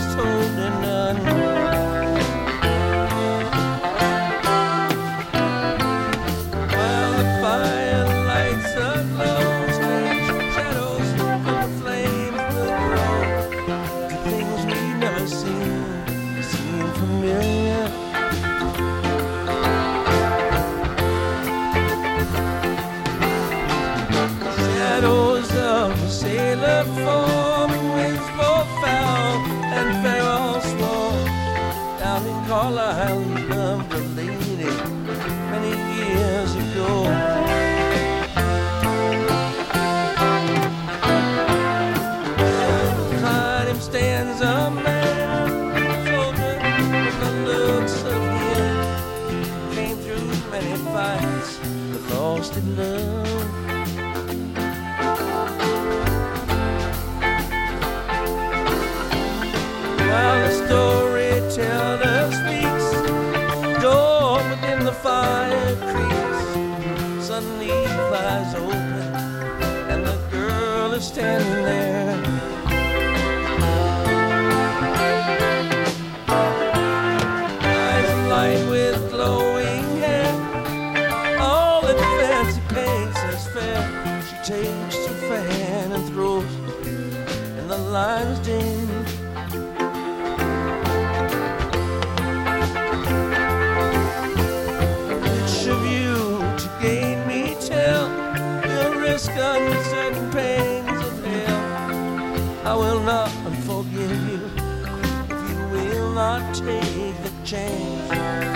just holding on. While the fire lights aglow, strange shadows from the flames will grow to things we've never seen, seem familiar. Shadows of a sailor forming winds both foul and fair all small. Down in Carlisle he loved a lady many years ago. Beside him stands a man, soldier with the looks of him. Came through many fights but lost in love. While the storyteller speaks, door within the fire creaks. Suddenly flies open, and the girl is standing there. Eyes of light with glowing hair, all that fancy paints as fair. She takes her fan and throws, and the line is dim. Uncertain pains of hell. I will not forgive you if you will not take the chance.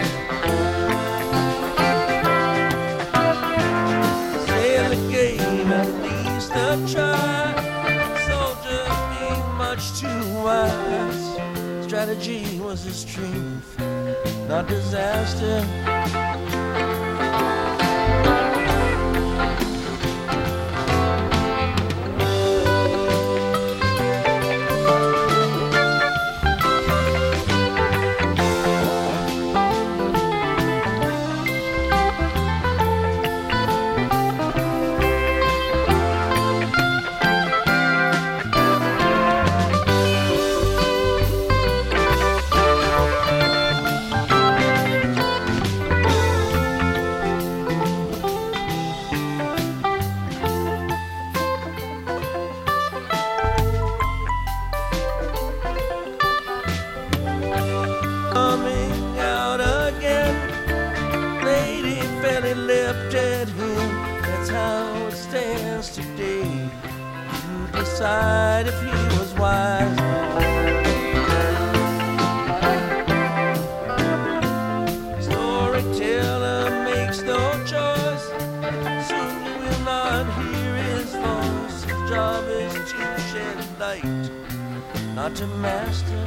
Say the game, at least a try. Soldiers being much too wise. Strategy was his strength, not disaster. Decide if he was wise. Storyteller makes no choice. Soon you will not hear his voice. His job is to shed light, not to master.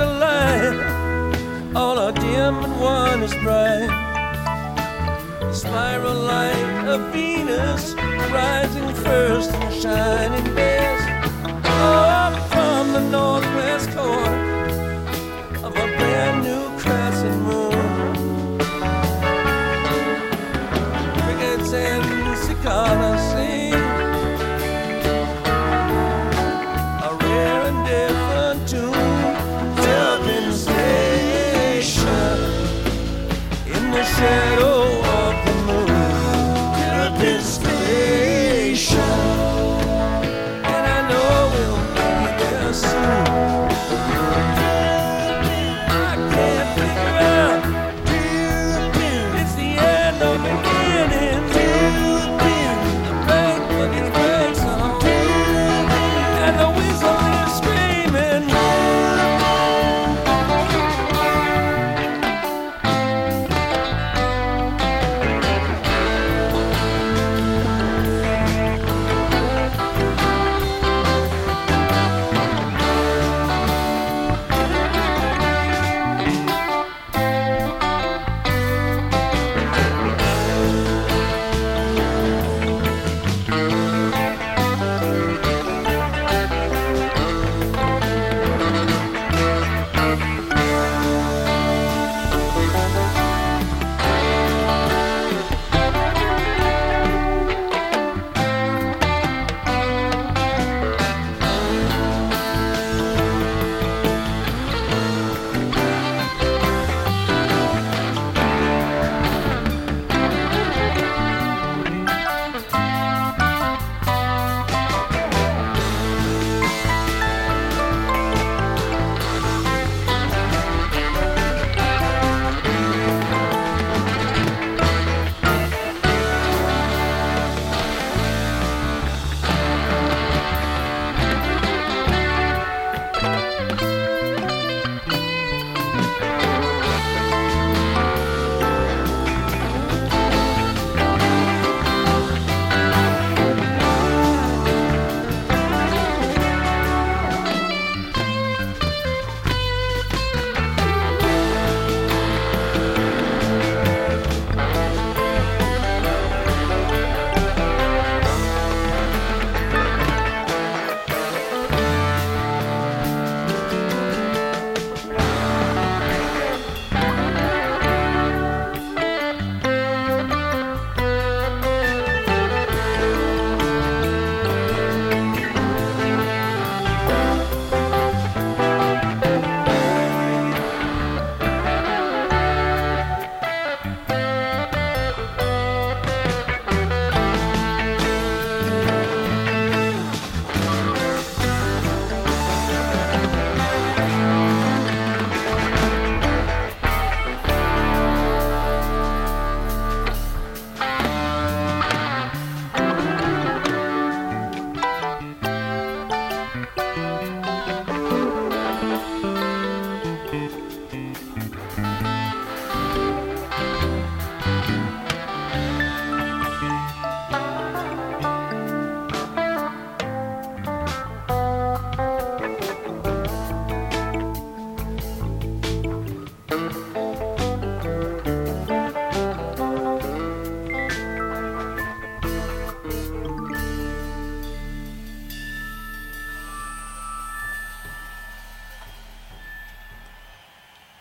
light, all are dim and one is bright. The spiral light of Venus rising first and shining best. Up from the northwest corner